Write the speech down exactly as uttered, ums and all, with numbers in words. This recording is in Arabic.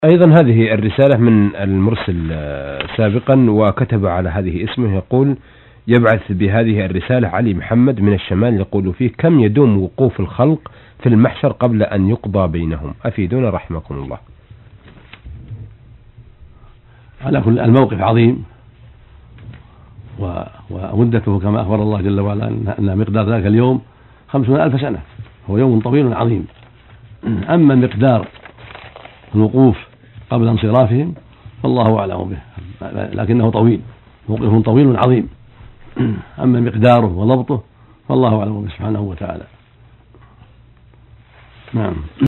أيضا هذه الرسالة من المرسل سابقا وكتب على هذه اسمه، يقول: يبعث بهذه الرسالة علي محمد من الشمال، يقول فيه: كم يدوم وقوف الخلق في المحشر قبل أن يقضى بينهم؟ أفيدونا رحمكم الله. على كل الموقف عظيم ومدته كما أخبر الله جل وعلا أن مقدار ذلك اليوم خمسون ألف سنة، هو يوم طويل عظيم. أما مقدار الوقوف قبل انصرافهم فالله أعلم به، لكنه طويل، موقف طويل عظيم. أما مقداره وضبطه فالله أعلم به سبحانه وتعالى. نعم.